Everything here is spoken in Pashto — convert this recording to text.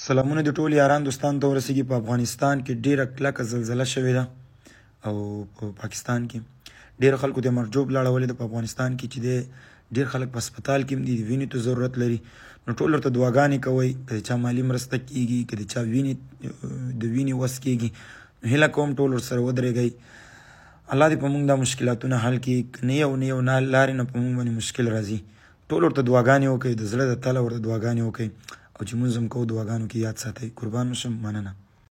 سلامونه د ټول یاران دوستان ته ورسیږي. په افغانستان کې ډیره کلکه زلزله شوې ده او په پاکستان کې ډیر خلکو ته مرجوب لاړولې ده. په افغانستان کې چې ډیر خلک په هسپتال کې دي، وینې ته ضرورت لري. نو ټول ورته دعاګانې کوئ، که چا مالی مرسته کیږي، که د چا د وینې وس کیږي، هیله کوم ټول ورسره ودرېږئ. الله دې په موږ دا مشکلاتونه حل کړي. که نه یو لارې نه په موږ باندې مشکل راځي، ټول ورته دعاګانې وکړئ، د زړه د تله ورته دعاګانې وکړئ، او چې مونږ هم کوو دعاګانو کې یاد ساتئ. قربان شم، مننه.